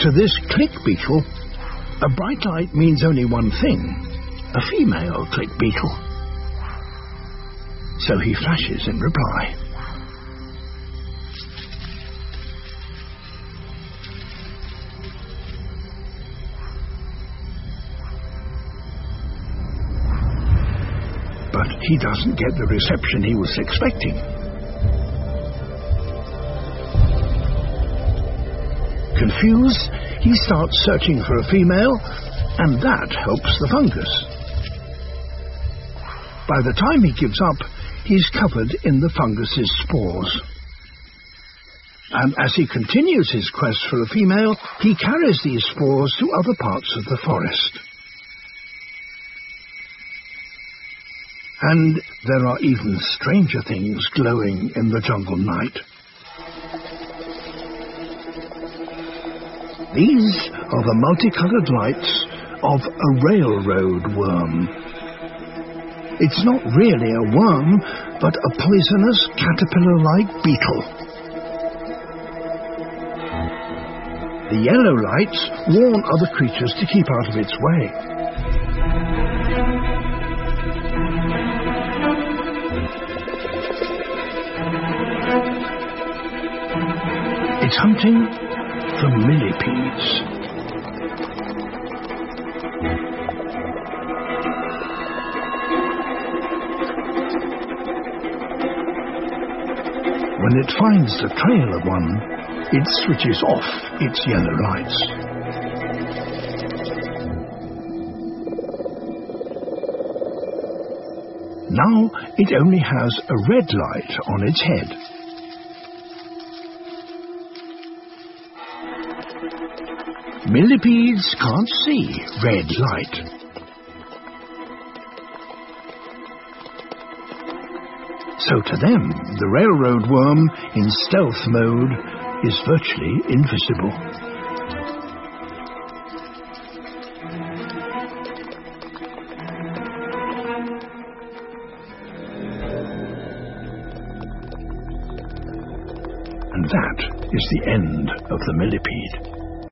To this click beetle, a bright light means only one thing: a female click beetle. So he flashes in reply. But he doesn't get the reception he was expecting. Confused, he starts searching for a female, and that helps the fungus. By the time he gives up, he's covered in the fungus's spores. And as he continues his quest for a female, he carries these spores to other parts of the forest. And there are even stranger things glowing in the jungle night. These are the multicolored lights of a railroad worm. It's not really a worm, but a poisonous caterpillar-like beetle. The yellow lights warn other creatures to keep out of its way. It's hunting for millipedes. When it finds the trail of one, it switches off its yellow lights. Now it only has a red light on its head. Millipedes can't see red light. So to them, the railroad worm in stealth mode is virtually invisible. And that is the end of the millipede.